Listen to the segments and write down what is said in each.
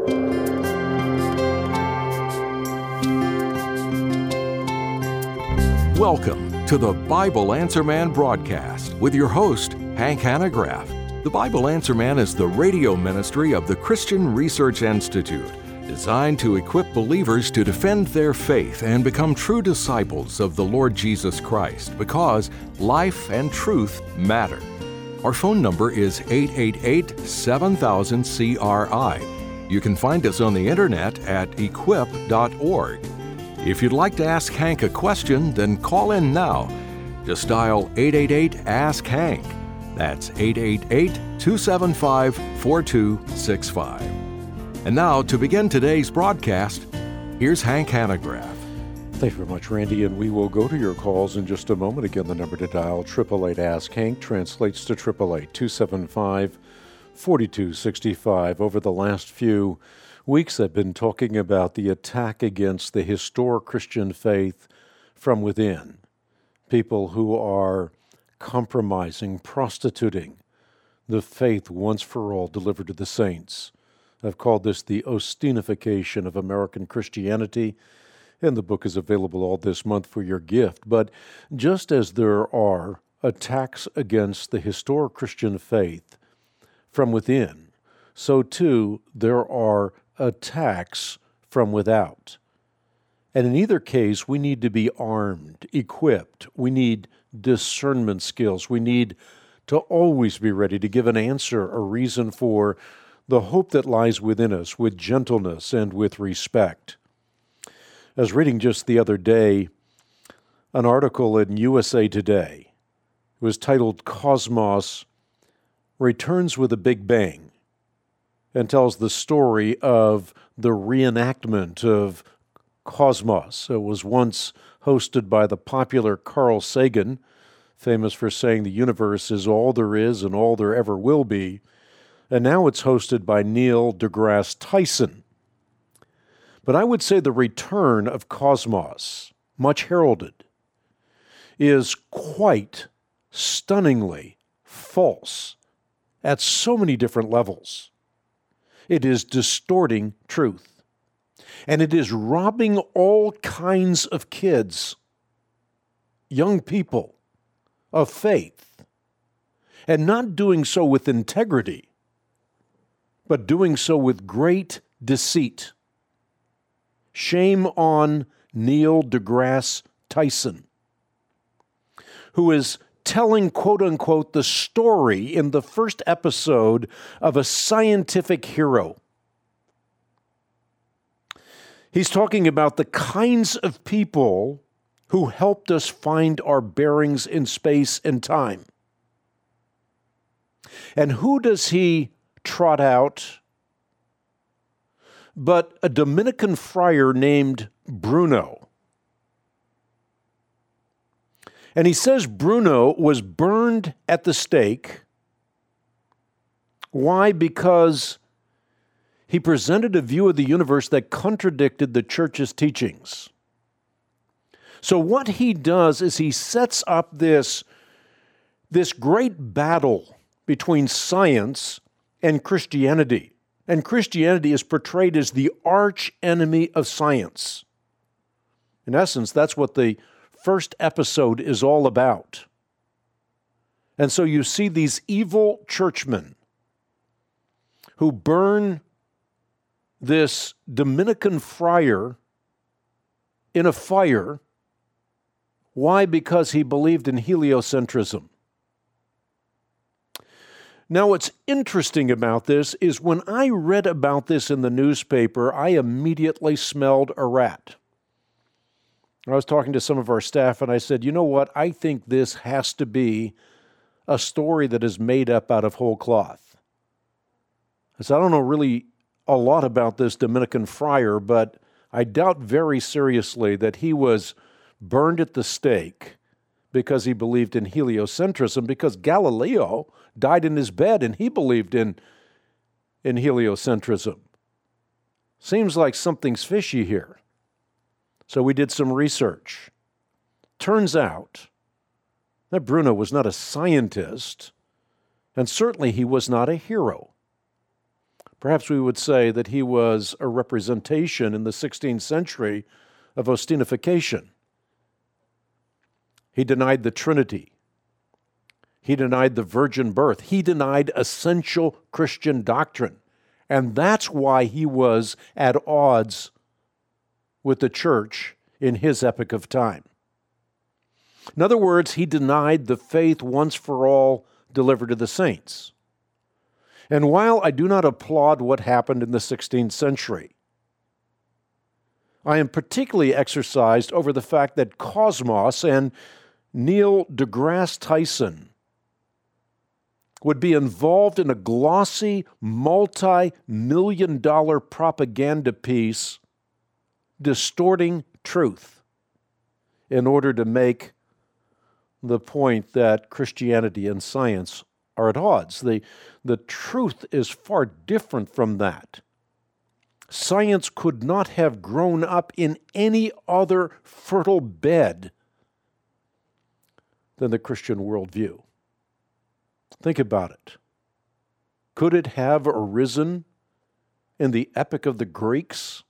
Welcome to the Bible Answer Man broadcast with your host, Hank Hanegraaff. The Bible Answer Man is the radio ministry of the Christian Research Institute, designed to equip believers to defend their faith and become true disciples of the Lord Jesus Christ, because life and truth matter. Our phone number is 888-7000-CRI. You can find us on the internet at equip.org. If you'd like to ask Hank a question, then call in now. Just dial 888-ASK-HANK. That's 888-275-4265. And now, to begin today's broadcast, here's Hank Hanegraaff. Thank you very much, Randy, and we will go to your calls in just a moment. Again, the number to dial, 888-ASK-HANK, translates to 888-275-4265. Over the last few weeks, I've been talking about the attack against the historic Christian faith from within. People who are compromising, prostituting the faith once for all delivered to the saints. I've called this the Ostinification of American Christianity, and the book is available all this month for your gift. But just as there are attacks against the historic Christian faith from within, so too there are attacks from without. And in either case, we need to be armed, equipped. We need discernment skills. We need to always be ready to give an answer, a reason for the hope that lies within us, with gentleness and with respect. I was reading just the other day an article in USA Today. It was titled "Cosmos Returns with a Big Bang," and tells the story of the reenactment of Cosmos. It was once hosted by the popular Carl Sagan, famous for saying the universe is all there is and all there ever will be. And now it's hosted by Neil deGrasse Tyson. But I would say the return of Cosmos, much heralded, is quite stunningly false at so many different levels. It is distorting truth. And it is robbing all kinds of kids, young people, of faith. And not doing so with integrity, but doing so with great deceit. Shame on Neil deGrasse Tyson, who is telling, quote-unquote, the story in the first episode of a scientific hero. He's talking about the kinds of people who helped us find our bearings in space and time. And who does he trot out but a Dominican friar named Bruno? And he says Bruno was burned at the stake. Why? Because he presented a view of the universe that contradicted the church's teachings. So what he does is he sets up this great battle between science and Christianity. And Christianity is portrayed as the arch enemy of science. In essence, that's what the first episode is all about. And so you see these evil churchmen who burn this Dominican friar in a fire. Why? Because he believed in heliocentrism. Now, what's interesting about this is when I read about this in the newspaper, I immediately smelled a rat. I was talking to some of our staff and I said, you know what? I think this has to be a story that is made up out of whole cloth. I said, I don't know really a lot about this Dominican friar, but I doubt very seriously that he was burned at the stake because he believed in heliocentrism, because Galileo died in his bed and he believed in heliocentrism. Seems like something's fishy here. So we did some research. Turns out that Bruno was not a scientist, and certainly he was not a hero. Perhaps we would say that he was a representation in the 16th century of Austinification. He denied the Trinity. He denied the virgin birth. He denied essential Christian doctrine. And that's why he was at odds with the church in his epoch of time. In other words, he denied the faith once for all delivered to the saints. And while I do not applaud what happened in the 16th century, I am particularly exercised over the fact that Cosmos and Neil deGrasse Tyson would be involved in a glossy, multi-million-dollar propaganda piece distorting truth in order to make the point that Christianity and science are at odds. The truth is far different from that. Science could not have grown up in any other fertile bed than the Christian worldview. Think about it. Could it have arisen in the epic of the Greeks?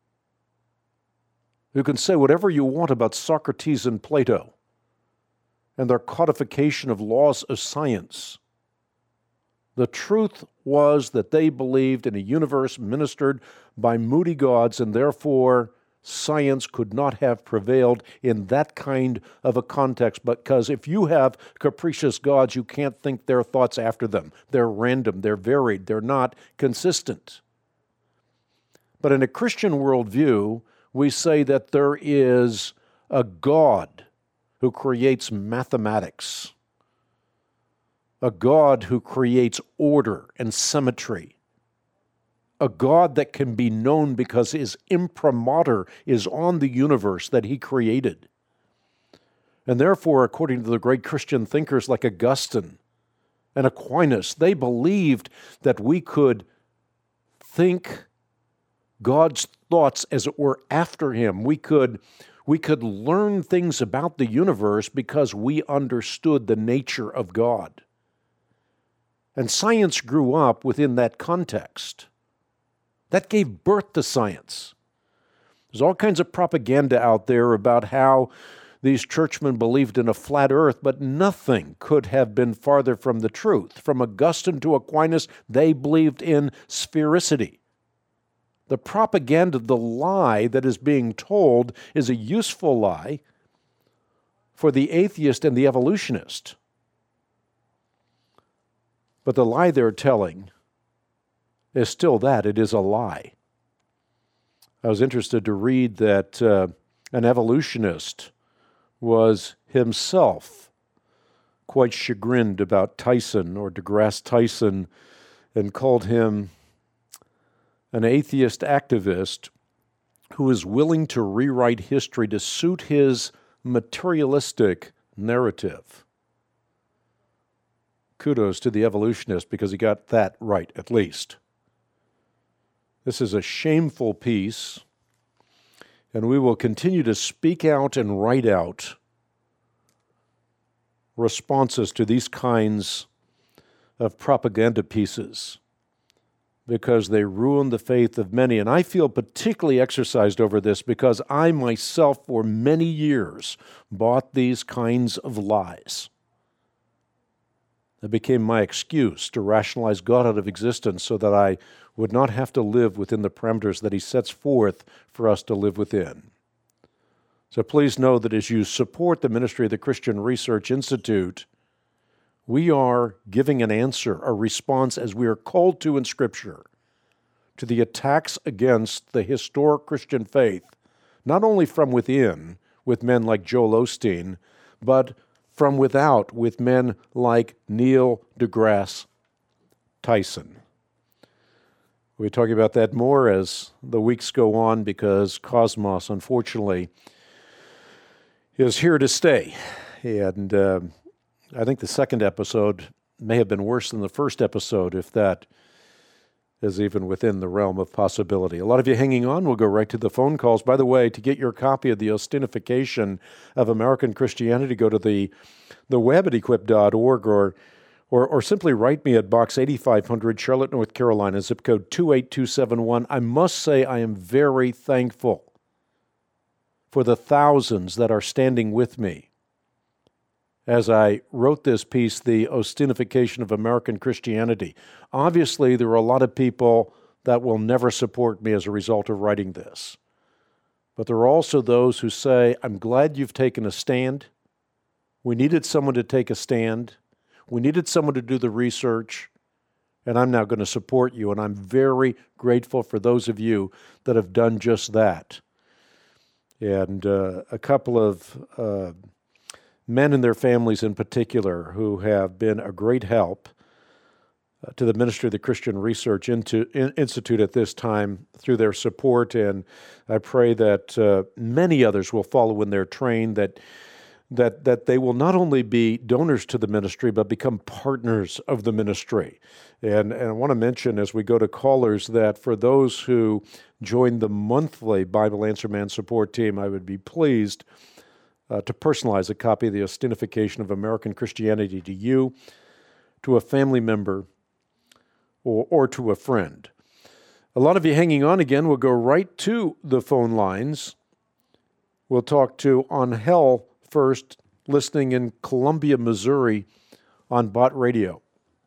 You can say whatever you want about Socrates and Plato and their codification of laws of science. The truth was that they believed in a universe ministered by moody gods, and therefore science could not have prevailed in that kind of a context, because if you have capricious gods, you can't think their thoughts after them. They're random, they're varied, they're not consistent. But in a Christian worldview, we say that there is a God who creates mathematics, a God who creates order and symmetry, a God that can be known because his imprimatur is on the universe that he created. And therefore, according to the great Christian thinkers like Augustine and Aquinas, they believed that we could think God's thoughts, as it were, after him. We could learn things about the universe because we understood the nature of God. And science grew up within that context. That gave birth to science. There's all kinds of propaganda out there about how these churchmen believed in a flat earth, but nothing could have been farther from the truth. From Augustine to Aquinas, they believed in sphericity. The propaganda, the lie that is being told, is a useful lie for the atheist and the evolutionist. But the lie they're telling is still that. It is a lie. I was interested to read that an evolutionist was himself quite chagrined about Tyson or deGrasse Tyson and called him an atheist activist who is willing to rewrite history to suit his materialistic narrative. Kudos to the evolutionist because he got that right, at least. This is a shameful piece, and we will continue to speak out and write out responses to these kinds of propaganda pieces because they ruin the faith of many. And I feel particularly exercised over this because I myself, for many years, bought these kinds of lies. It became my excuse to rationalize God out of existence so that I would not have to live within the parameters that he sets forth for us to live within. So please know that as you support the ministry of the Christian Research Institute, we are giving an answer, a response, as we are called to in Scripture, to the attacks against the historic Christian faith, not only from within, with men like Joel Osteen, but from without, with men like Neil deGrasse Tyson. We'll be talking about that more as the weeks go on because Cosmos, unfortunately, is here to stay. And I think the second episode may have been worse than the first episode, if that is even within the realm of possibility. A lot of you hanging on. We'll go right to the phone calls. By the way, to get your copy of the Austinification of American Christianity, go to the web at equip.org or or simply write me at Box 8500, Charlotte, North Carolina, zip code 28271. I must say I am very thankful for the thousands that are standing with me as I wrote this piece, The Ostinification of American Christianity. Obviously, there are a lot of people that will never support me as a result of writing this. But there are also those who say, I'm glad you've taken a stand. We needed someone to take a stand. We needed someone to do the research, and I'm now going to support you. And I'm very grateful for those of you that have done just that. And a couple of men and their families in particular who have been a great help to the Ministry of the Christian Research Institute at this time through their support. And I pray that many others will follow in their train, that they will not only be donors to the ministry, but become partners of the ministry. And I want to mention as we go to callers that for those who join the monthly Bible Answer Man support team, I would be pleased to personalize a copy of The Ostinification of American Christianity to you, to a family member, or to a friend. A lot of you hanging on again. We'll go right to the phone lines. We'll talk to Angel first, listening in Columbia, Missouri on Bott Radio.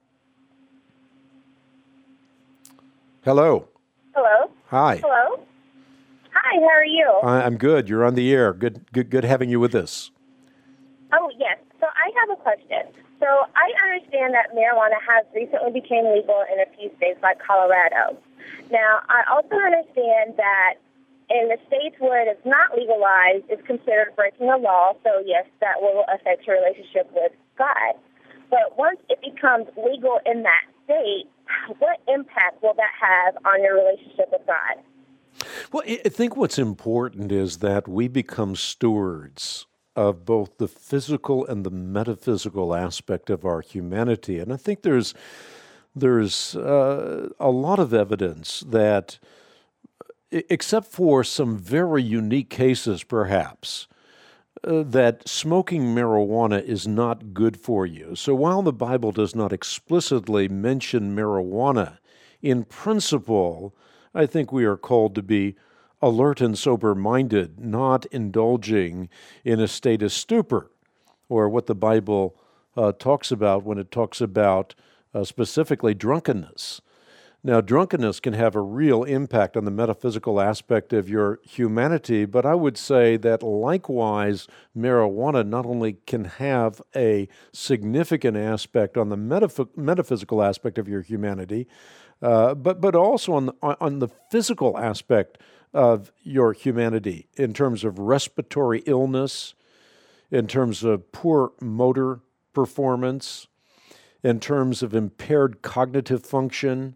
Hello. Hello. Hi. Hello. Hi, how are you? I'm good. You're on the air. Good having you with us. Oh, yes. So I have a question. So I understand that marijuana has recently become legal in a few states like Colorado. Now, I also understand that in the states where it is not legalized, it's considered breaking the law. So, yes, that will affect your relationship with God. But once it becomes legal in that state, what impact will that have on your relationship with God? Well, I think what's important is that we become stewards of both the physical and the metaphysical aspect of our humanity. And I think there's a lot of evidence that, except for some very unique cases perhaps, that smoking marijuana is not good for you. So while the Bible does not explicitly mention marijuana, in principle, I think we are called to be alert and sober-minded, not indulging in a state of stupor, or what the Bible talks about when it talks about specifically drunkenness. Now, drunkenness can have a real impact on the metaphysical aspect of your humanity, but I would say that likewise, marijuana not only can have a significant aspect on the metaphysical aspect of your humanity, but also on the physical aspect of your humanity in terms of respiratory illness, in terms of poor motor performance, in terms of impaired cognitive function,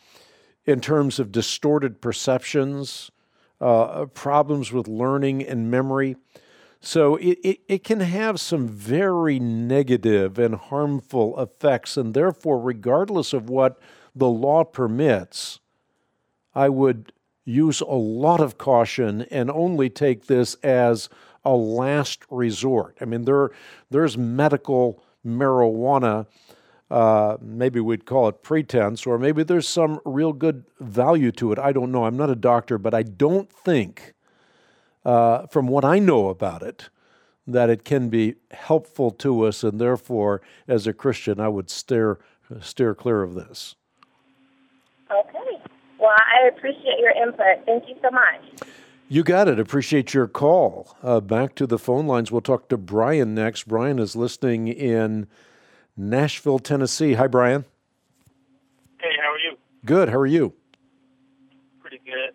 in terms of distorted perceptions, problems with learning and memory. So it can have some very negative and harmful effects, and therefore, regardless of what the law permits, I would use a lot of caution and only take this as a last resort. I mean, there's medical marijuana, maybe we'd call it pretense, or maybe there's some real good value to it. I don't know. I'm not a doctor, but I don't think, from what I know about it, that it can be helpful to us, and therefore, as a Christian, I would steer clear of this. Okay. Well, I appreciate your input. Thank you so much. You got it. Appreciate your call. Back to the phone lines. We'll talk to Brian next. Brian is listening in Nashville, Tennessee. Hi, Brian. Hey, how are you? Good. How are you? Pretty good.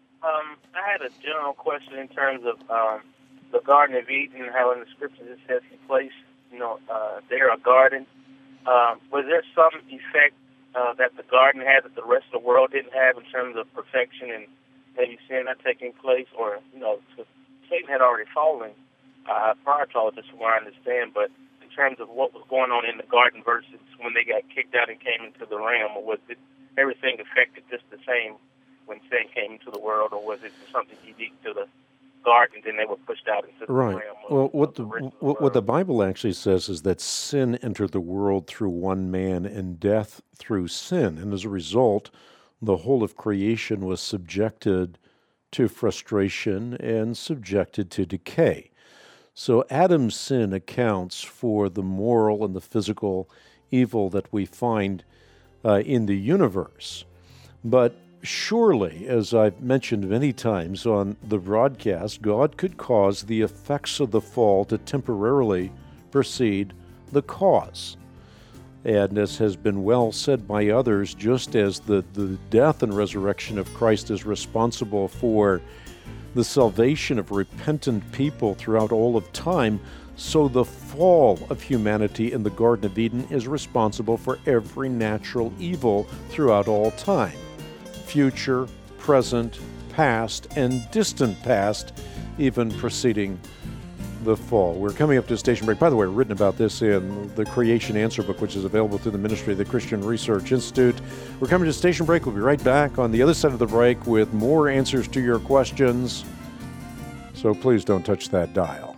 I had a general question in terms of the Garden of Eden, how in the Scriptures it says he placed, there a garden. Was there some effect that the garden had that the rest of the world didn't have in terms of perfection and maybe sin not taking place? Or, Satan had already fallen prior to all of this, from what I understand, but in terms of what was going on in the garden versus when they got kicked out and came into the realm, or was it everything affected just the same when sin came into the world, or was it something unique to the garden, then they were pushed out into the Right. realm of, Well, what the rest of what the world. Bible actually says is that sin entered the world through one man and death through sin. And as a result, the whole of creation was subjected to frustration and subjected to decay. So Adam's sin accounts for the moral and the physical evil that we find in the universe. But surely, as I've mentioned many times on the broadcast, God could cause the effects of the fall to temporarily precede the cause. And as has been well said by others, just as the death and resurrection of Christ is responsible for the salvation of repentant people throughout all of time, so the fall of humanity in the Garden of Eden is responsible for every natural evil throughout all time. Future, present, past, and distant past, even preceding the fall. We're coming up to a station break. By the way, written about this in the Creation Answer Book, which is available through the ministry of the Christian Research Institute. We're coming to a station break. We'll be right back on the other side of the break with more answers to your questions. So please don't touch that dial.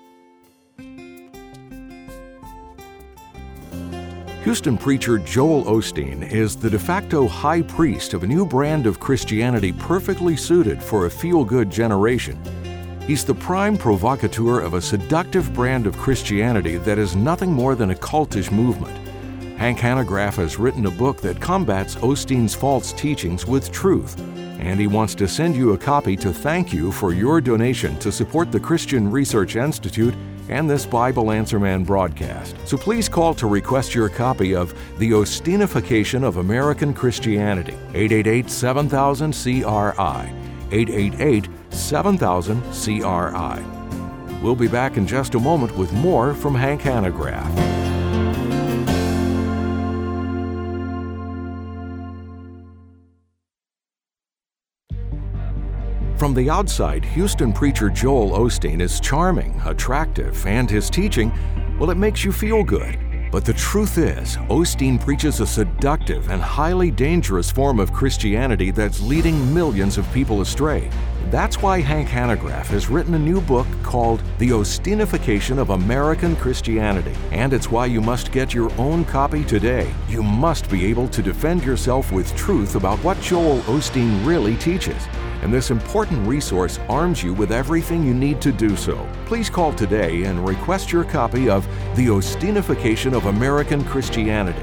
Houston preacher Joel Osteen is the de facto high priest of a new brand of Christianity perfectly suited for a feel-good generation. He's the prime provocateur of a seductive brand of Christianity that is nothing more than a cultish movement. Hank Hanegraaff has written a book that combats Osteen's false teachings with truth, and he wants to send you a copy to thank you for your donation to support the Christian Research Institute and this Bible Answer Man broadcast. So please call to request your copy of The Osteenification of American Christianity, 888-7000-CRI, 888-7000-CRI. We'll be back in just a moment with more from Hank Hanegraaff. From the outside, Houston preacher Joel Osteen is charming, attractive, and his teaching, well, it makes you feel good. But the truth is, Osteen preaches a seductive and highly dangerous form of Christianity that's leading millions of people astray. That's why Hank Hanegraaff has written a new book called The Osteenification of American Christianity. And it's why you must get your own copy today. You must be able to defend yourself with truth about what Joel Osteen really teaches. And this important resource arms you with everything you need to do so. Please call today and request your copy of The Osteenification of American Christianity,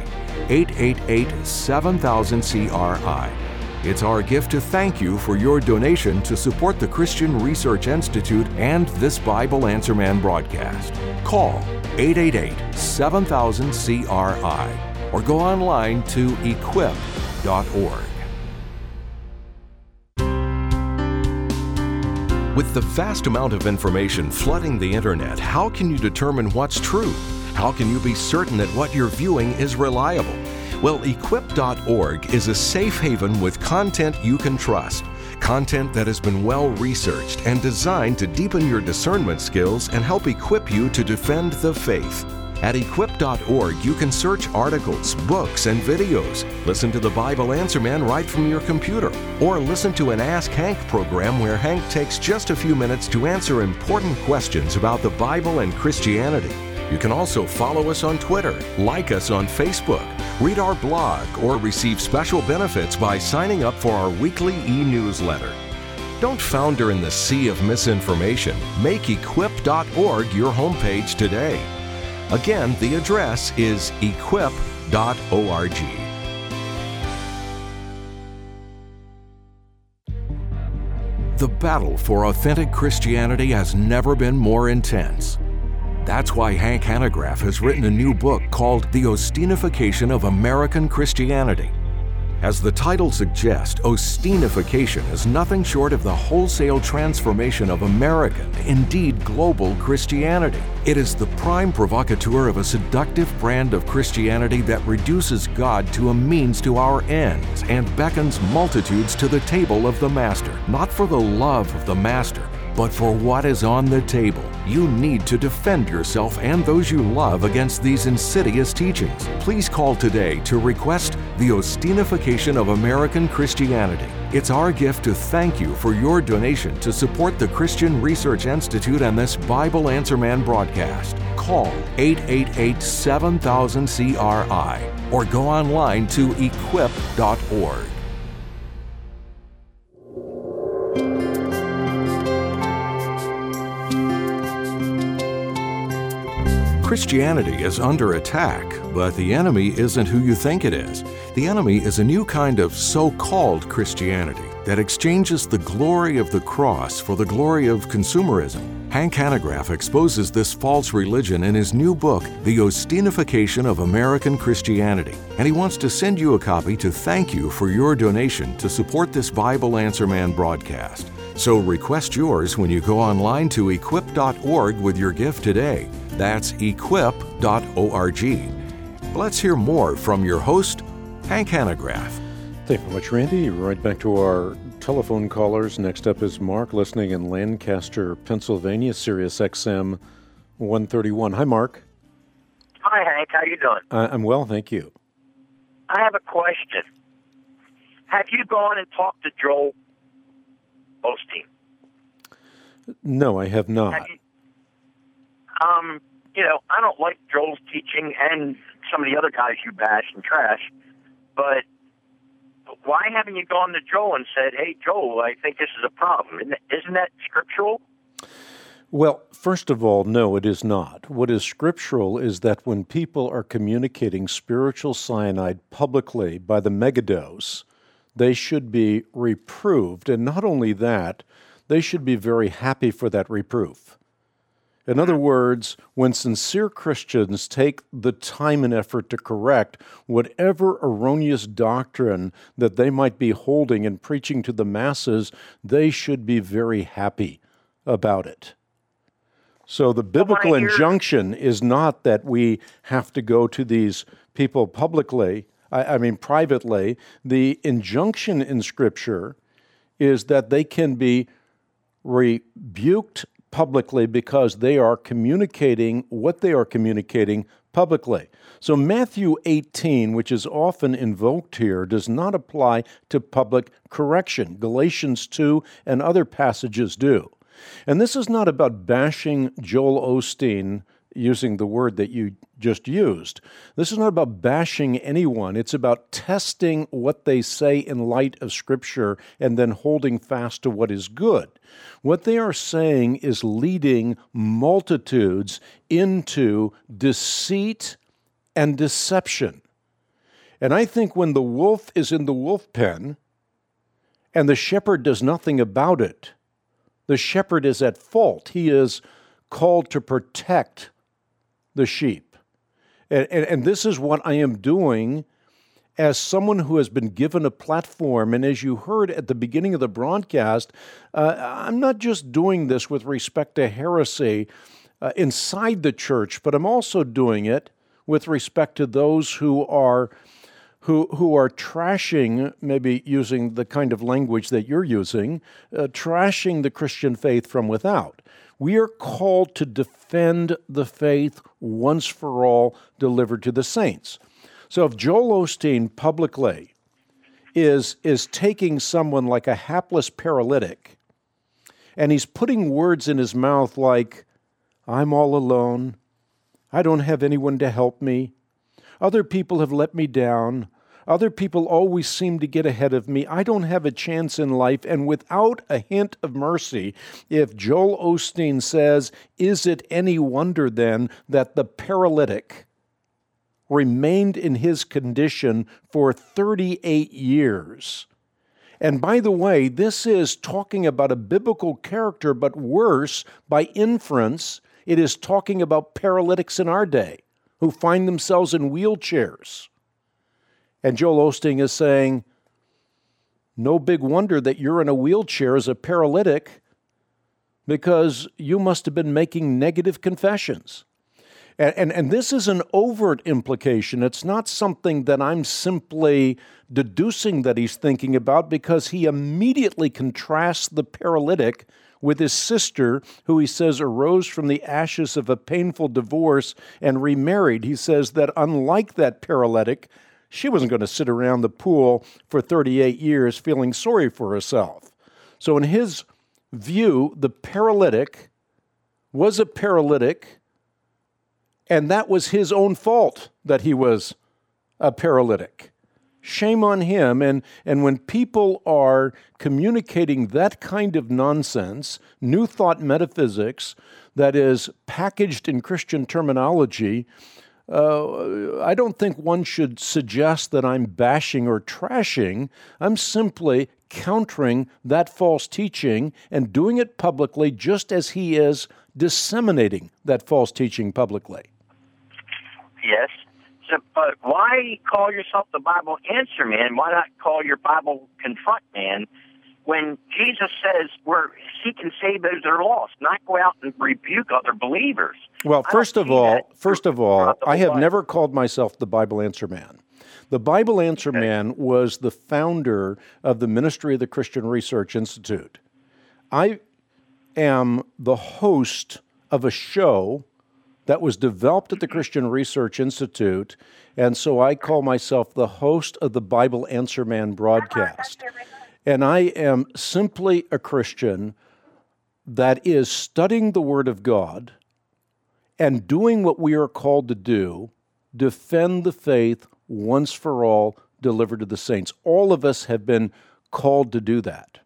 888-7000-CRI. It's our gift to thank you for your donation to support the Christian Research Institute and this Bible Answer Man broadcast. Call 888-7000-CRI or go online to equip.org. With the vast amount of information flooding the internet, how can you determine what's true? How can you be certain that what you're viewing is reliable? Well, equip.org is a safe haven with content you can trust. Content that has been well researched and designed to deepen your discernment skills and help equip you to defend the faith. At equip.org, you can search articles, books, and videos, listen to the Bible Answer Man right from your computer, or listen to an Ask Hank program where Hank takes just a few minutes to answer important questions about the Bible and Christianity. You can also follow us on Twitter, like us on Facebook, read our blog, or receive special benefits by signing up for our weekly e-newsletter. Don't founder in the sea of misinformation. Make equip.org your homepage today. Again, the address is equip.org. The battle for authentic Christianity has never been more intense. That's why Hank Hanegraaff has written a new book called The Osteenification of American Christianity. As the title suggests, Osteenification is nothing short of the wholesale transformation of American, indeed global, Christianity. It is the prime provocateur of a seductive brand of Christianity that reduces God to a means to our ends and beckons multitudes to the table of the Master, not for the love of the Master, but for what is on the table. You need to defend yourself and those you love against these insidious teachings. Please call today to request The Ostinification of American Christianity. It's our gift to thank you for your donation to support the Christian Research Institute and this Bible Answer Man broadcast. Call 888-7000-CRI or go online to equip.org. Christianity is under attack, but the enemy isn't who you think it is. The enemy is a new kind of so-called Christianity that exchanges the glory of the cross for the glory of consumerism. Hank Hanegraaff exposes this false religion in his new book, The Ostinification of American Christianity, and he wants to send you a copy to thank you for your donation to support this Bible Answer Man broadcast. So request yours when you go online to equip.org with your gift today. That's equip.org. Let's hear more from your host, Hank Hanegraaff. Thank you very much, Randy. Right back to our telephone callers. Next up is Mark, listening in Lancaster, Pennsylvania, Sirius XM 131. Hi, Mark. Hi, Hank. How you doing? I'm well, thank you. I have a question. Have you gone and talked to Joel Osteen? No, I have not. I don't like Joel's teaching and some of the other guys you bash and trash, but why haven't you gone to Joel and said, hey, Joel, I think this is a problem? Isn't that scriptural? Well, first of all, no, it is not. What is scriptural is that when people are communicating spiritual cyanide publicly by the megadose, they should be reproved. And not only that, they should be very happy for that reproof. In other words, when sincere Christians take the time and effort to correct whatever erroneous doctrine that they might be holding and preaching to the masses, they should be very happy about it. So the biblical injunction is not that we have to go to these people publicly, privately. The injunction in Scripture is that they can be rebuked publicly because they are communicating what they are communicating publicly. So Matthew 18, which is often invoked here, does not apply to public correction. Galatians 2 and other passages do. And this is not about bashing Joel Osteen, using the word that you just used. This is not about bashing anyone. It's about testing what they say in light of Scripture and then holding fast to what is good. What they are saying is leading multitudes into deceit and deception. And I think when the wolf is in the wolf pen and the shepherd does nothing about it, the shepherd is at fault. He is called to protect the sheep. And this is what I am doing as someone who has been given a platform. And as you heard at the beginning of the broadcast, I'm not just doing this with respect to heresy inside the church, but I'm also doing it with respect to those who are trashing, maybe using the kind of language that you're using, trashing the Christian faith from without. We are called to defend the faith once for all delivered to the saints. So if Joel Osteen publicly is taking someone like a hapless paralytic, and he's putting words in his mouth like, I'm all alone, I don't have anyone to help me, other people have let me down, other people always seem to get ahead of me, I don't have a chance in life, and without a hint of mercy, if Joel Osteen says, is it any wonder then that the paralytic remained in his condition for 38 years? And by the way, this is talking about a biblical character, but worse, by inference, it is talking about paralytics in our day who find themselves in wheelchairs. And Joel Osteen is saying, no big wonder that you're in a wheelchair as a paralytic because you must have been making negative confessions. And this is an overt implication. It's not something that I'm simply deducing that he's thinking about, because he immediately contrasts the paralytic with his sister, who he says arose from the ashes of a painful divorce and remarried. He says that unlike that paralytic, she wasn't going to sit around the pool for 38 years feeling sorry for herself. So in his view, the paralytic was a paralytic, and that was his own fault that he was a paralytic. Shame on him. And when people are communicating that kind of nonsense, New Thought metaphysics that is packaged in Christian terminology, I don't think one should suggest that I'm bashing or trashing. I'm simply countering that false teaching and doing it publicly just as he is disseminating that false teaching publicly. Yes. So, but why call yourself the Bible Answer Man? Why not call your Bible Confront Man? When Jesus says seek and save those that are lost, not go out and rebuke other believers. Well, first of all, I have never called myself the Bible Answer Man. The Bible Answer Man was the founder of the Ministry of the Christian Research Institute. I am the host of a show that was developed at the Christian Research Institute, and so I call myself the host of the Bible Answer Man broadcast. And I am simply a Christian that is studying the Word of God and doing what we are called to do, defend the faith once for all, delivered to the saints. All of us have been called to do that.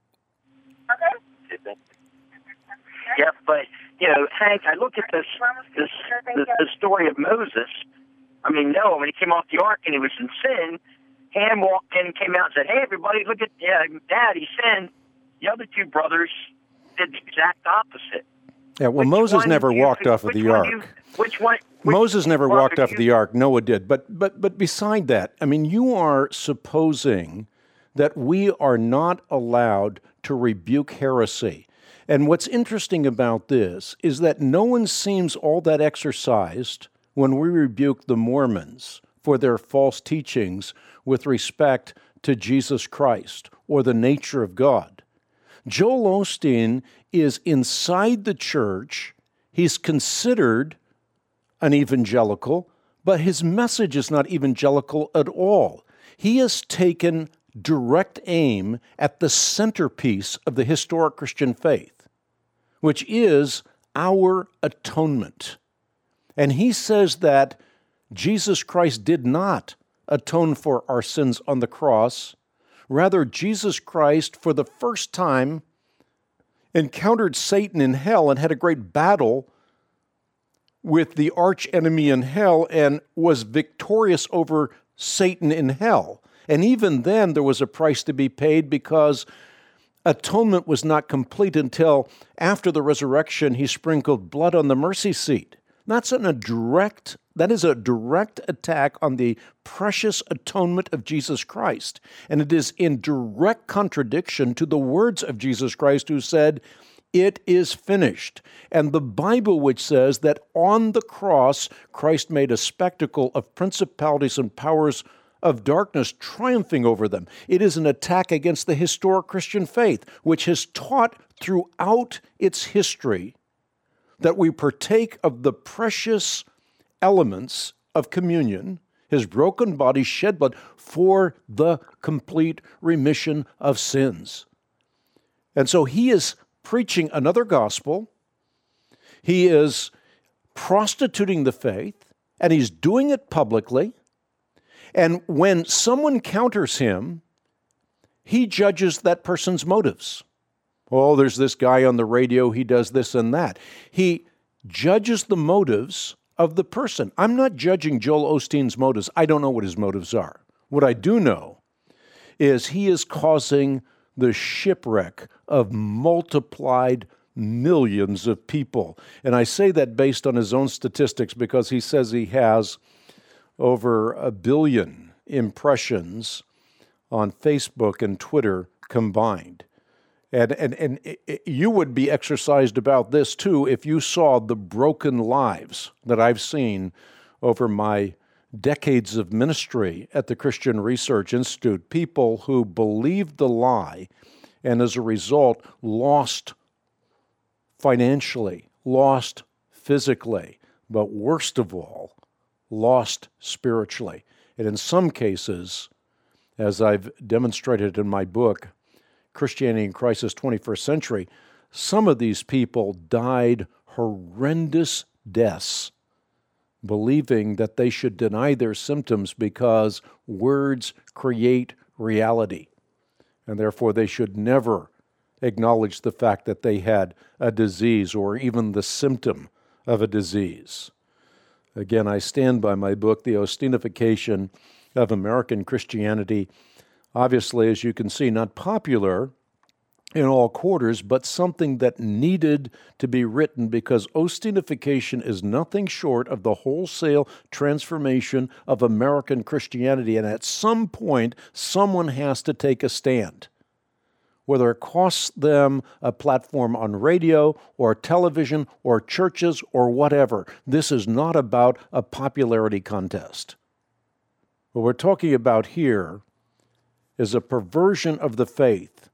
Okay. Yeah, but, Hank, I look at the story of Moses. I mean, Noah, when he came off the ark and he was in sin, Ham walked in and came out and said, "Hey, everybody, look at Dad, he sinned." The other two brothers did the exact opposite. Yeah, well, Moses never walked off of the ark. Moses never walked off of the ark. Noah did. But beside that, I mean, you are supposing that we are not allowed to rebuke heresy. And what's interesting about this is that no one seems all that exercised when we rebuke the Mormons for their false teachings with respect to Jesus Christ or the nature of God. Joel Osteen is inside the church. He's considered an evangelical, but his message is not evangelical at all. He has taken direct aim at the centerpiece of the historic Christian faith, which is our atonement. And he says that Jesus Christ did not atone for our sins on the cross. Rather, Jesus Christ, for the first time, encountered Satan in hell and had a great battle with the arch enemy in hell and was victorious over Satan in hell. And even then, there was a price to be paid because atonement was not complete until after the resurrection, he sprinkled blood on the mercy seat. That is a direct attack on the precious atonement of Jesus Christ. And it is in direct contradiction to the words of Jesus Christ who said, "It is finished." And the Bible which says that on the cross, Christ made a spectacle of principalities and powers of darkness, triumphing over them. It is an attack against the historic Christian faith, which has taught throughout its history that we partake of the precious elements of communion, his broken body, shed blood, for the complete remission of sins. And so he is preaching another gospel. He is prostituting the faith, and he's doing it publicly. And when someone counters him, he judges that person's motives. Oh, there's this guy on the radio, he does this and that. He judges the motives of the person. I'm not judging Joel Osteen's motives. I don't know what his motives are. What I do know is he is causing the shipwreck of multiplied millions of people. And I say that based on his own statistics because he says he has over 1 billion impressions on Facebook and Twitter combined. And you would be exercised about this too if you saw the broken lives that I've seen over my decades of ministry at the Christian Research Institute, people who believed the lie and as a result lost financially, lost physically, but worst of all, lost spiritually. And in some cases, as I've demonstrated in my book, Christianity in Crisis 21st Century, some of these people died horrendous deaths, believing that they should deny their symptoms because words create reality, and therefore they should never acknowledge the fact that they had a disease or even the symptom of a disease. Again, I stand by my book, The Austinification of American Christianity. Obviously, as you can see, not popular in all quarters, but something that needed to be written because Austinification is nothing short of the wholesale transformation of American Christianity. And at some point, someone has to take a stand, whether it costs them a platform on radio or television or churches or whatever. This is not about a popularity contest. What we're talking about here is a perversion of the faith.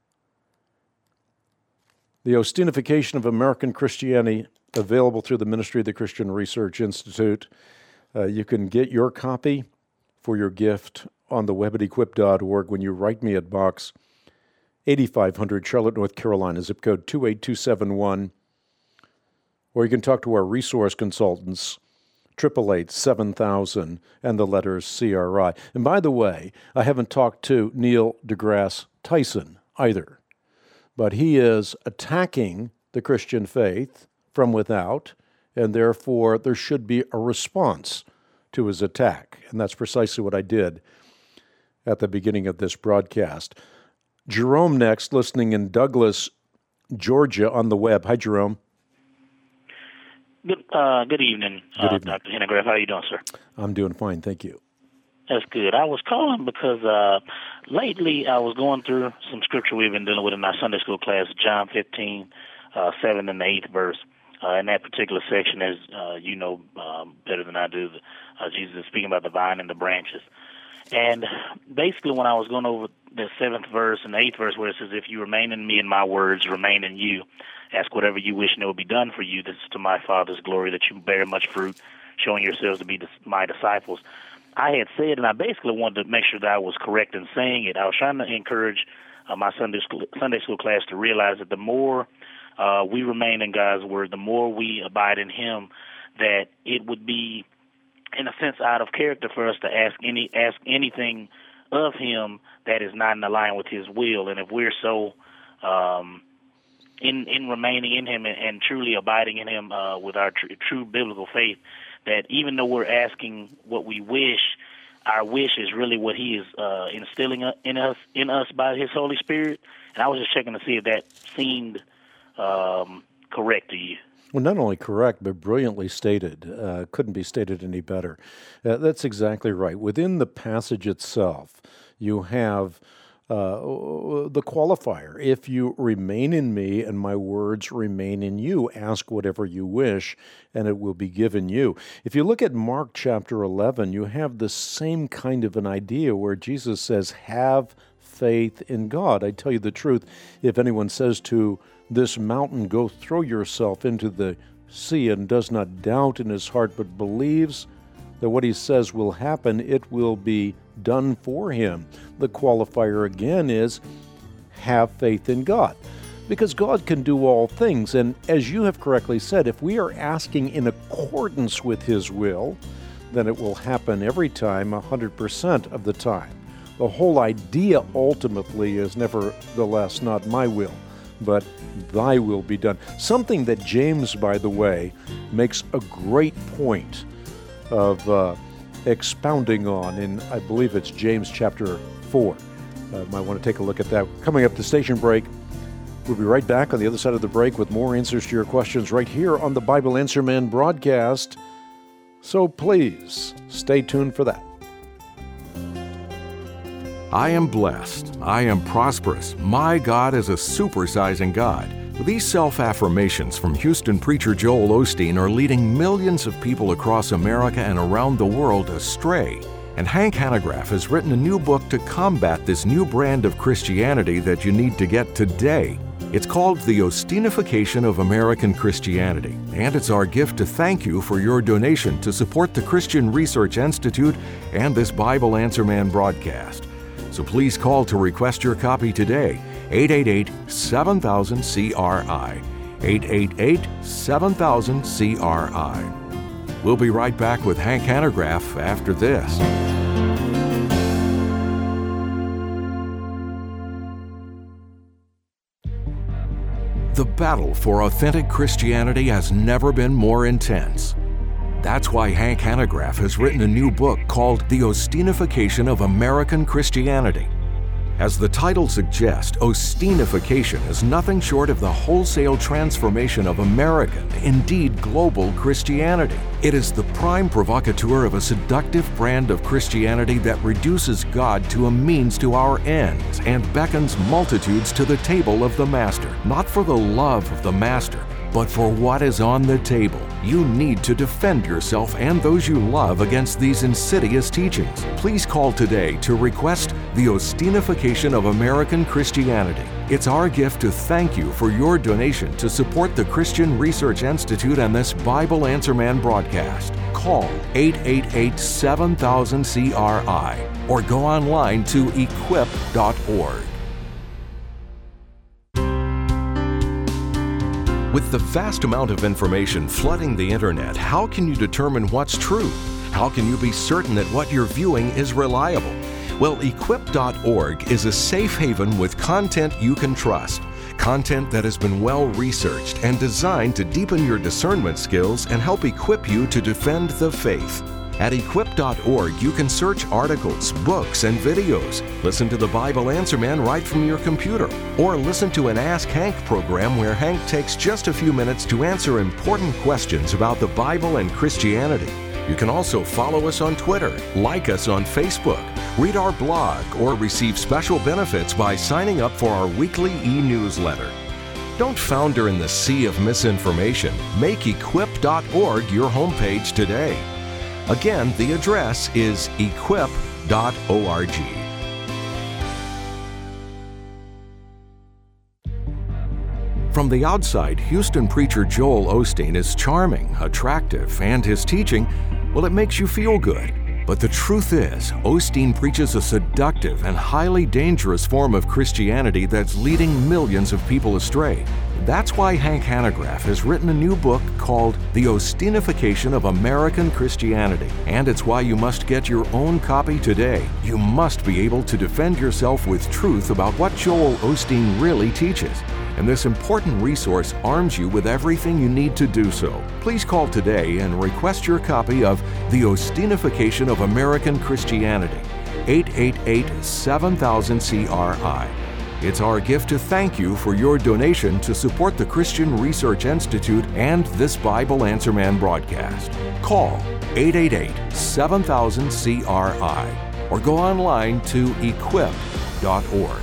The Austinification of American Christianity, available through the Ministry of the Christian Research Institute. You can get your copy for your gift on the web at equip.org when you write me at Box 8500, Charlotte, North Carolina, zip code 28271. Or you can talk to our resource consultants, 888-7000, and the letters CRI. And by the way, I haven't talked to Neil deGrasse Tyson either, but he is attacking the Christian faith from without, and therefore there should be a response to his attack. And that's precisely what I did at the beginning of this broadcast. Jerome next, listening in Douglas, Georgia on the web. Hi, Jerome. Good evening, Dr. Hanegraaff. How are you doing, sir? I'm doing fine, thank you. That's good. I was calling because lately I was going through some scripture we've been dealing with in our Sunday school class, John 15, 7 and the 8th verse. In that particular section, as you know better than I do, Jesus is speaking about the vine and the branches. And basically when I was going over the 7th verse and the 8th verse where it says, if you remain in me and my words remain in you, ask whatever you wish and it will be done for you. This is to my Father's glory that you bear much fruit, showing yourselves to be my disciples. I had said, and I basically wanted to make sure that I was correct in saying it. I was trying to encourage my Sunday school class to realize that the more we remain in God's word, the more we abide in him, that it would be, in a sense, out of character for us to ask anything of him that is not in line with his will. And if we're so in remaining in him and truly abiding in him with our true biblical faith, that even though we're asking what we wish, our wish is really what he is instilling in us by his Holy Spirit. And I was just checking to see if that seemed correct to you. Well, not only correct, but brilliantly stated. Couldn't be stated any better. That's exactly right. Within the passage itself, you have the qualifier. If you remain in me and my words remain in you, ask whatever you wish, and it will be given you. If you look at Mark chapter 11, you have the same kind of an idea where Jesus says, have faith in God. I tell you the truth, if anyone says to this mountain, go throw yourself into the sea, and does not doubt in his heart, but believes that what he says will happen, it will be done for him. The qualifier again is have faith in God, because God can do all things. And as you have correctly said, if we are asking in accordance with his will, then it will happen every time, 100% of the time. The whole idea ultimately is nevertheless not my will, but thy will be done. Something that James, by the way, makes a great point of expounding on in, I believe it's James chapter 4. Might want to take a look at that. Coming up, the station break. We'll be right back on the other side of the break with more answers to your questions right here on the Bible Answer Man broadcast. So please stay tuned for that. I am blessed. I am prosperous. My God is a supersizing God. These self-affirmations from Houston preacher Joel Osteen are leading millions of people across America and around the world astray. And Hank Hanegraaff has written a new book to combat this new brand of Christianity that you need to get today. It's called The Ostinification of American Christianity, and it's our gift to thank you for your donation to support the Christian Research Institute and this Bible Answer Man broadcast. So please call to request your copy today, 888-7000-CRI, 888-7000-CRI. We'll be right back with Hank Hanegraaff after this. The battle for authentic Christianity has never been more intense. That's why Hank Hanegraaff has written a new book called The Ostinification of American Christianity. As the title suggests, Ostinification is nothing short of the wholesale transformation of American, indeed global, Christianity. It is the prime provocateur of a seductive brand of Christianity that reduces God to a means to our ends and beckons multitudes to the table of the Master, not for the love of the Master, but for what is on the table. You need to defend yourself and those you love against these insidious teachings. Please call today to request The Ostinification of American Christianity. It's our gift to thank you for your donation to support the Christian Research Institute and this Bible Answer Man broadcast. Call 888-7000-CRI or go online to equip.org. With the vast amount of information flooding the internet, how can you determine what's true? How can you be certain that what you're viewing is reliable? Well, equip.org is a safe haven with content you can trust. Content that has been well researched and designed to deepen your discernment skills and help equip you to defend the faith. At equip.org, you can search articles, books, and videos. Listen to the Bible Answer Man right from your computer. Or listen to an Ask Hank program where Hank takes just a few minutes to answer important questions about the Bible and Christianity. You can also follow us on Twitter, like us on Facebook, read our blog, or receive special benefits by signing up for our weekly e-newsletter. Don't founder in the sea of misinformation. Make equip.org your homepage today. Again, the address is equip.org. From the outside, Houston preacher Joel Osteen is charming, attractive, and his teaching, well, it makes you feel good. But the truth is, Osteen preaches a seductive and highly dangerous form of Christianity that's leading millions of people astray. That's why Hank Hanegraaff has written a new book called The Ostinification of American Christianity. And it's why you must get your own copy today. You must be able to defend yourself with truth about what Joel Osteen really teaches. And this important resource arms you with everything you need to do so. Please call today and request your copy of The Ostinification of American Christianity, 888-7000-CRI. It's our gift to thank you for your donation to support the Christian Research Institute and this Bible Answer Man broadcast. Call 888-7000-CRI or go online to equip.org.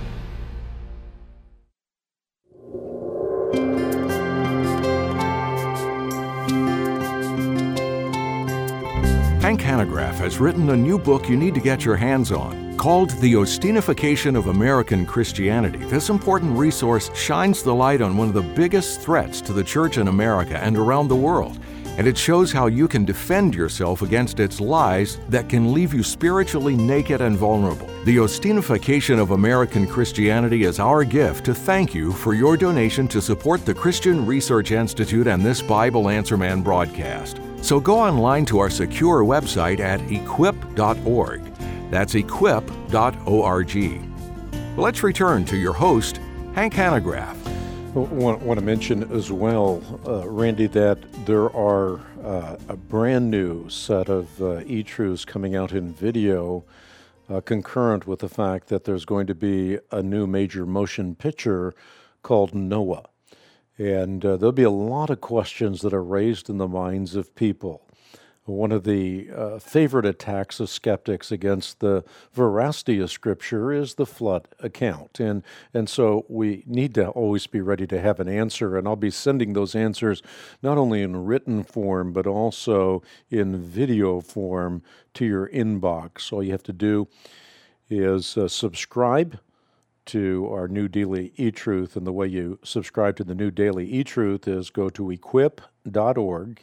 Hank Hanegraaff has written a new book you need to get your hands on, called The Ostinification of American Christianity. This important resource shines the light on one of the biggest threats to the church in America and around the world, and it shows how you can defend yourself against its lies that can leave you spiritually naked and vulnerable. The Ostinification of American Christianity is our gift to thank you for your donation to support the Christian Research Institute and this Bible Answer Man broadcast. So go online to our secure website at equip.org. That's equip.org. Well, let's return to your host, Hank Hanegraaff. I want to mention as well, Randy, that there are a brand new set of e-truths coming out in video, concurrent with the fact that there's going to be a new major motion picture called Noah. And there'll be a lot of questions that are raised in the minds of people. One of the favorite attacks of skeptics against the veracity of Scripture is the flood account. And so we need to always be ready to have an answer. And I'll be sending those answers not only in written form, but also in video form to your inbox. All you have to do is subscribe to our New Daily E-Truth, and the way you subscribe to the New Daily E-Truth is go to equip.org,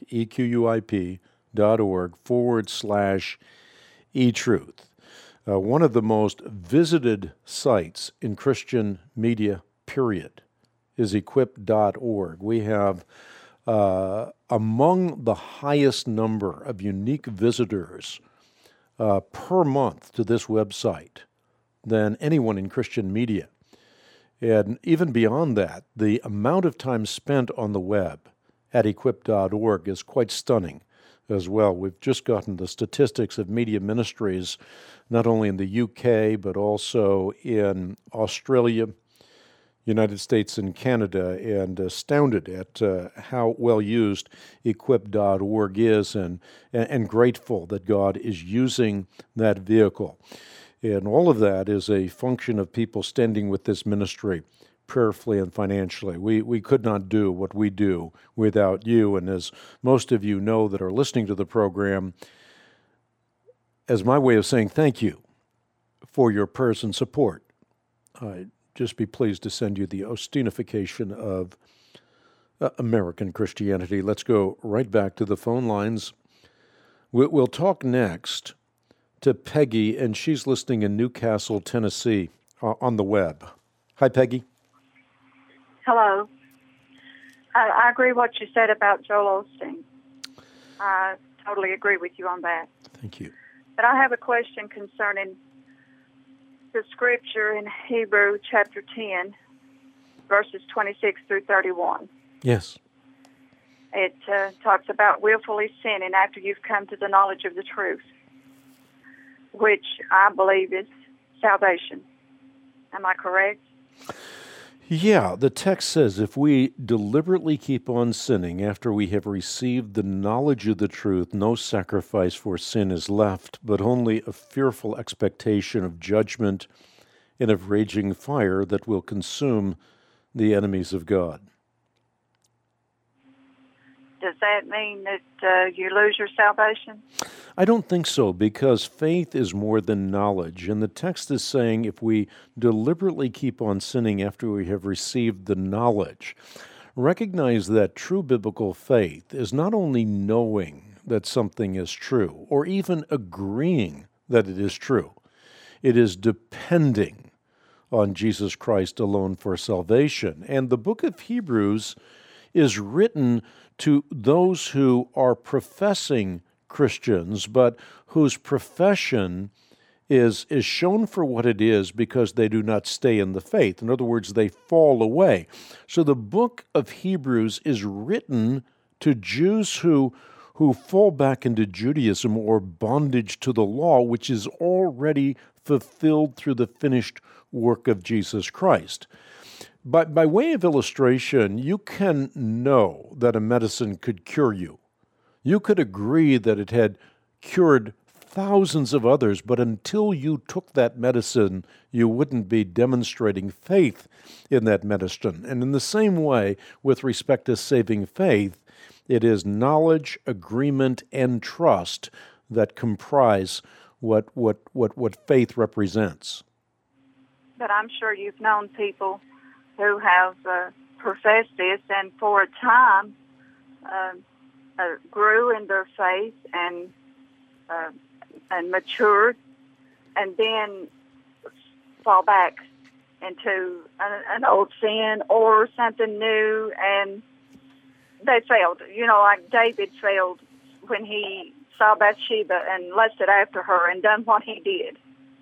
equip.org/E-Truth. One of the most visited sites in Christian media, period, is equip.org. We have among the highest number of unique visitors per month to this website than anyone in Christian media. And even beyond that, the amount of time spent on the web at equip.org is quite stunning as well. We've just gotten the statistics of media ministries, not only in the UK, but also in Australia, United States, and Canada, and astounded at how well used equip.org is, and grateful that God is using that vehicle. And all of that is a function of people standing with this ministry prayerfully and financially. We could not do what we do without you. And as most of you know that are listening to the program, as my way of saying thank you for your prayers and support, I'd just be pleased to send you the Austinification of American Christianity. Let's go right back to the phone lines. We'll talk next to Peggy, and she's listening in Newcastle, Tennessee, on the web. Hi, Peggy. Hello. I agree what you said about Joel Osteen. I totally agree with you on that. Thank you. But I have a question concerning the scripture in Hebrew chapter 10, verses 26 through 31. Yes. It talks about willfully sinning after you've come to the knowledge of the truth, which I believe is salvation. Am I correct? Yeah, the text says if we deliberately keep on sinning after we have received the knowledge of the truth, no sacrifice for sin is left, but only a fearful expectation of judgment and of raging fire that will consume the enemies of God. Does that mean that you lose your salvation? I don't think so, because faith is more than knowledge. And the text is saying if we deliberately keep on sinning after we have received the knowledge, recognize that true biblical faith is not only knowing that something is true, or even agreeing that it is true. It is depending on Jesus Christ alone for salvation. And the book of Hebrews is written to those who are professing Christians, but whose profession is shown for what it is because they do not stay in the faith. In other words, they fall away. So the book of Hebrews is written to Jews who fall back into Judaism or bondage to the law, which is already fulfilled through the finished work of Jesus Christ. But by way of illustration, you can know that a medicine could cure you. You could agree that it had cured thousands of others, but until you took that medicine, you wouldn't be demonstrating faith in that medicine. And in the same way, with respect to saving faith, it is knowledge, agreement, and trust that comprise what faith represents. But I'm sure you've known people who have professed this and for a time grew in their faith and matured, and then fall back into an old sin or something new, and they failed. You know, like David failed when he saw Bathsheba and lusted after her and done what he did.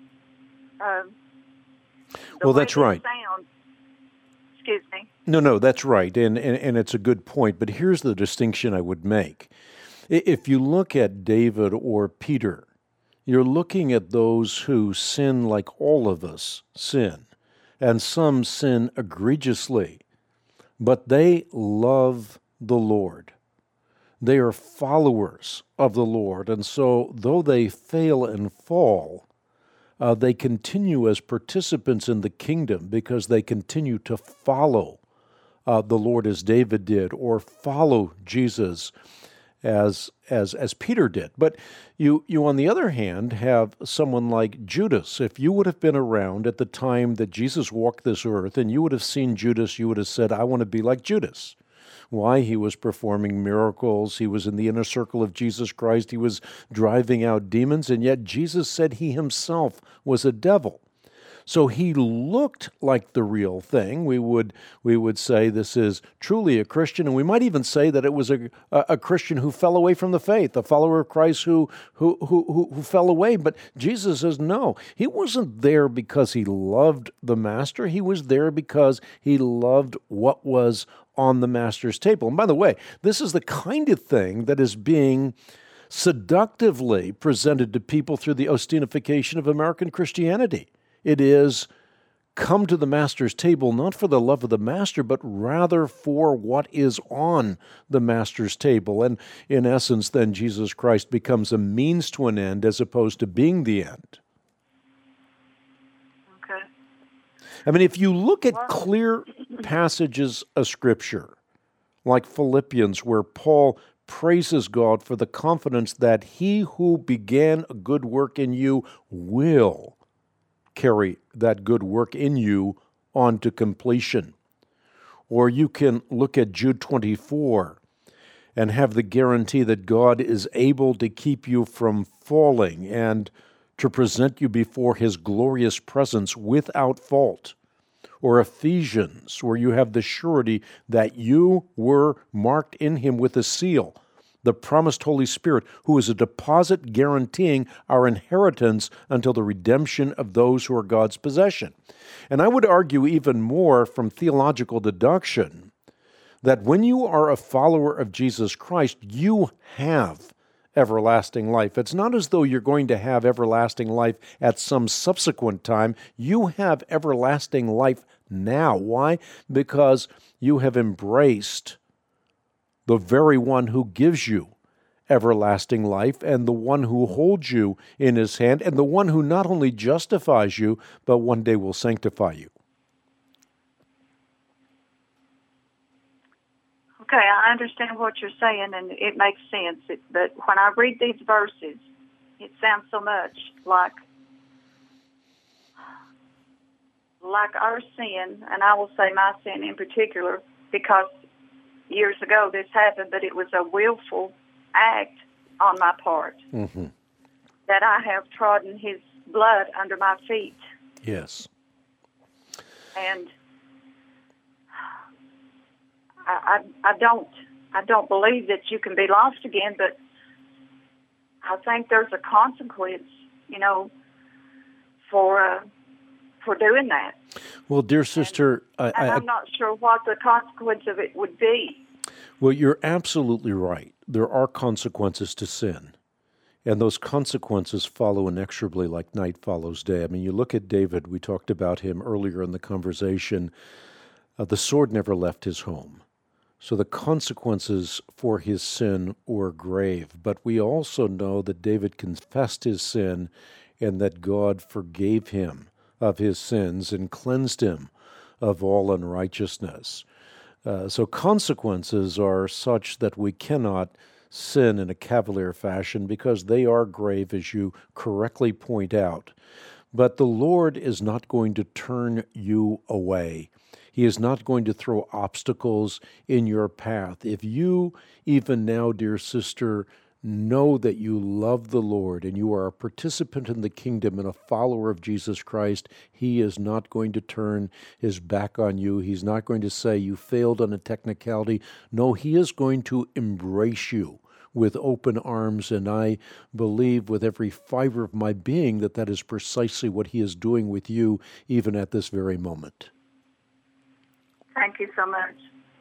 Well, that's right. Excuse me. No, that's right, and it's a good point, but here's the distinction I would make. If you look at David or Peter, you're looking at those who sin like all of us sin, and some sin egregiously, but they love the Lord. They are followers of the Lord, and so though they fail and fall, they continue as participants in the kingdom because they continue to follow the Lord as David did, or follow Jesus as Peter did. But you on the other hand have someone like Judas. If you would have been around at the time that Jesus walked this earth and you would have seen Judas, you would have said, I want to be like Judas. Why? He was performing miracles. He was in the inner circle of Jesus Christ. He was driving out demons, and yet Jesus said he himself was a devil. So he looked like the real thing. We would say this is truly a Christian, and we might even say that it was a Christian who fell away from the faith, a follower of Christ who fell away. But Jesus says no. He wasn't there because he loved the Master. He was there because he loved what was on the Master's table. And by the way, this is the kind of thing that is being seductively presented to people through the Austinification of American Christianity. It is come to the Master's table, not for the love of the Master, but rather for what is on the Master's table. And in essence, then Jesus Christ becomes a means to an end as opposed to being the end. Okay. I mean, if you look at clear passages of Scripture, like Philippians, where Paul praises God for the confidence that he who began a good work in you will carry that good work in you on to completion. Or you can look at Jude 24 and have the guarantee that God is able to keep you from falling and to present you before his glorious presence without fault. Or Ephesians, where you have the surety that you were marked in him with a seal, the promised Holy Spirit, who is a deposit guaranteeing our inheritance until the redemption of those who are God's possession. And I would argue even more from theological deduction that when you are a follower of Jesus Christ, you have everlasting life. It's not as though you're going to have everlasting life at some subsequent time. You have everlasting life now. Why? Because you have embraced the very one who gives you everlasting life, and the one who holds you in his hand, and the one who not only justifies you, but one day will sanctify you. Okay, I understand what you're saying, and it makes sense. But when I read these verses, it sounds so much like our sin, and I will say my sin in particular, because years ago this happened, but it was a willful act on my part. Mm-hmm. That I have trodden his blood under my feet. Yes. And I don't believe that you can be lost again, but I think there's a consequence, for doing that. Well, dear sister, I'm not sure what the consequence of it would be. Well, you're absolutely right. There are consequences to sin, and those consequences follow inexorably like night follows day. I mean, you look at David, we talked about him earlier in the conversation. The sword never left his home. So the consequences for his sin were grave. But we also know that David confessed his sin and that God forgave him of his sins and cleansed him of all unrighteousness. So consequences are such that we cannot sin in a cavalier fashion because they are grave, as you correctly point out. But the Lord is not going to turn you away. He is not going to throw obstacles in your path. If you, even now, dear sister, know that you love the Lord and you are a participant in the kingdom and a follower of Jesus Christ, he is not going to turn his back on you. He's not going to say you failed on a technicality. No, he is going to embrace you with open arms, and I believe with every fiber of my being that that is precisely what he is doing with you even at this very moment. Thank you so much.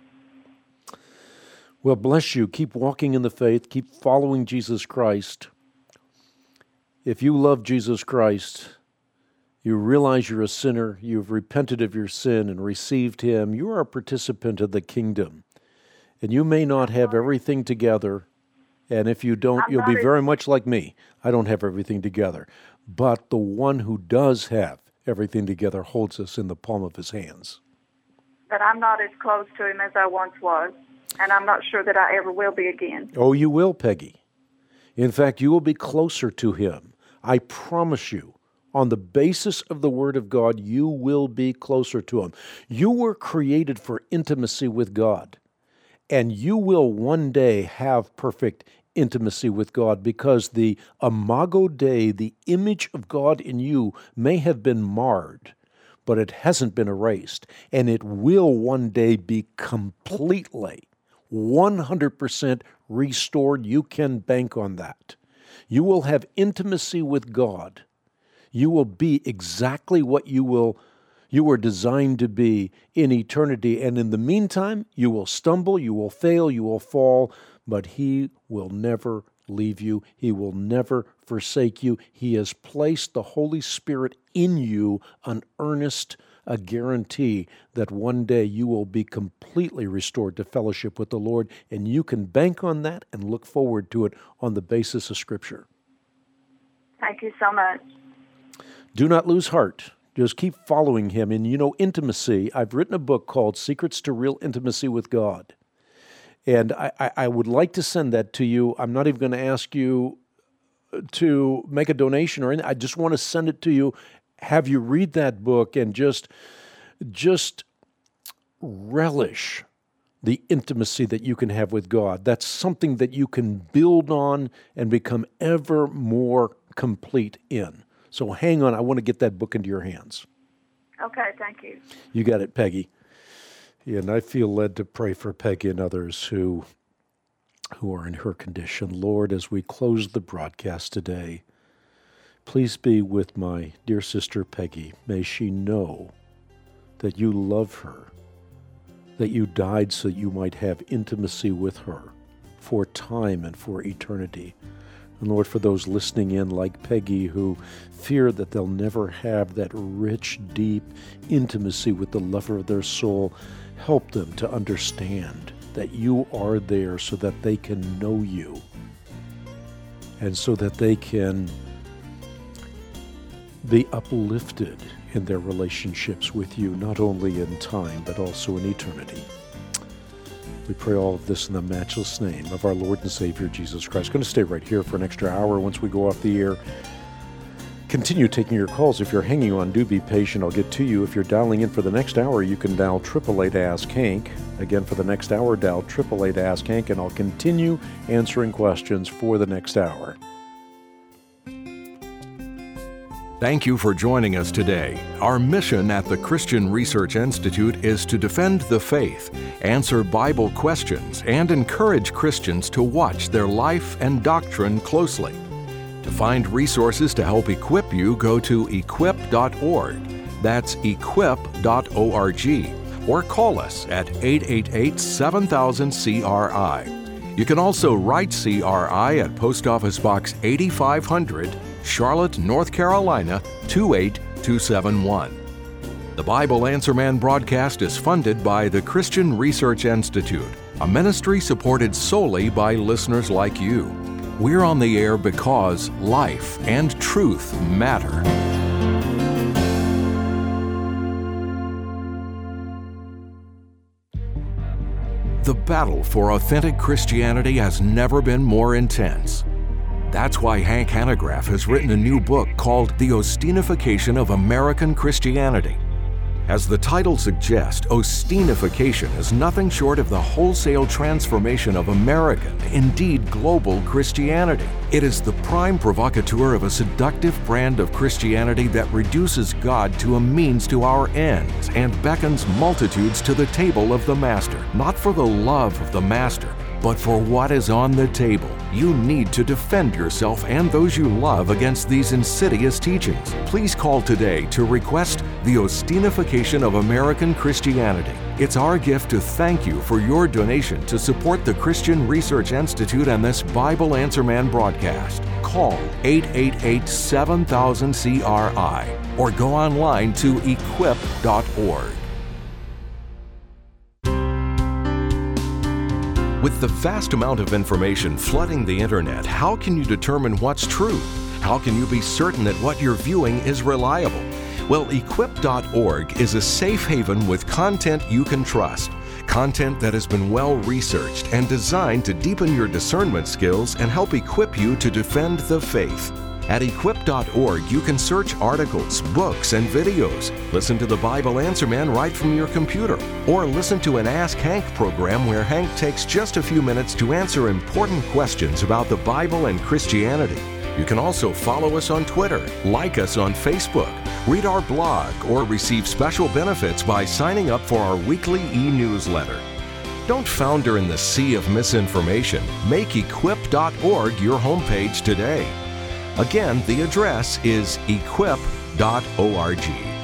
Well, bless you. Keep walking in the faith. Keep following Jesus Christ. If you love Jesus Christ, you realize you're a sinner, you've repented of your sin and received him, you are a participant of the kingdom. And you may not have everything together, and if you don't, you'll be very much like me. I don't have everything together. But the one who does have everything together holds us in the palm of his hands. But I'm not as close to him as I once was. and I'm not sure that I ever will be again. Oh, you will, Peggy. In fact, you will be closer to Him. I promise you. On the basis of the Word of God, you will be closer to Him. You were created for intimacy with God, and you will one day have perfect intimacy with God, because the imago Dei, the image of God in you, may have been marred, but it hasn't been erased, and it will one day be completely, 100% restored. You can bank on that. You will have intimacy with God. You will be exactly what you were designed to be in eternity. And in the meantime, you will stumble, you will fail, you will fall, but He will never leave you. He will never forsake you. He has placed the Holy Spirit in you, an earnest, a guarantee that one day you will be completely restored to fellowship with the Lord, and you can bank on that and look forward to it on the basis of Scripture. Thank you so much. Do not lose heart. Just keep following Him. And intimacy, I've written a book called Secrets to Real Intimacy with God. And I would like to send that to you. I'm not even going to ask you to make a donation or anything. I just want to send it to you, have you read that book, and just relish the intimacy that you can have with God. That's something that you can build on and become ever more complete in. So hang on, I want to get that book into your hands. Okay, thank you. You got it, Peggy. Yeah, and I feel led to pray for Peggy and others who are in her condition. Lord, as we close the broadcast today, please be with my dear sister Peggy. May she know that you love her, that you died so that you might have intimacy with her for time and for eternity. And Lord, for those listening in like Peggy who fear that they'll never have that rich, deep intimacy with the lover of their soul, help them to understand that you are there so that they can know you and so that they can be uplifted in their relationships with you, not only in time, but also in eternity. We pray all of this in the matchless name of our Lord and Savior, Jesus Christ. Going to stay right here for an extra hour once we go off the air. Continue taking your calls. If you're hanging on, do be patient. I'll get to you. If you're dialing in for the next hour, you can dial 888-ASK-HANK. Again, for the next hour, dial 888-ASK-HANK, and I'll continue answering questions for the next hour. Thank you for joining us today. Our mission at the Christian Research Institute is to defend the faith, answer Bible questions, and encourage Christians to watch their life and doctrine closely. To find resources to help equip you, go to equip.org. That's equip.org. Or call us at 888-7000-CRI. You can also write CRI at Post Office Box 8500, Charlotte, North Carolina, 28271. The Bible Answer Man broadcast is funded by the Christian Research Institute, a ministry supported solely by listeners like you. We're on the air because life and truth matter. The battle for authentic Christianity has never been more intense. That's why Hank Hanegraaff has written a new book called The Ostinification of American Christianity. As the title suggests, Ostinification is nothing short of the wholesale transformation of American, indeed global Christianity. It is the prime provocateur of a seductive brand of Christianity that reduces God to a means to our ends and beckons multitudes to the table of the Master, not for the love of the Master, but for what is on the table. You need to defend yourself and those you love against these insidious teachings. Please call today to request The Ostinification of American Christianity. It's our gift to thank you for your donation to support the Christian Research Institute and this Bible Answer Man broadcast. Call 888-7000-CRI or go online to equip.org. With the vast amount of information flooding the internet, how can you determine what's true? How can you be certain that what you're viewing is reliable? Well, equip.org is a safe haven with content you can trust. content that has been well researched and designed to deepen your discernment skills and help equip you to defend the faith. At equip.org, you can search articles, books, and videos. Listen to the Bible Answer Man right from your computer. Or listen to an Ask Hank program where Hank takes just a few minutes to answer important questions about the Bible and Christianity. You can also follow us on Twitter, like us on Facebook, read our blog, or receive special benefits by signing up for our weekly e-newsletter. Don't founder in the sea of misinformation. Make equip.org your homepage today. Again, the address is equip.org.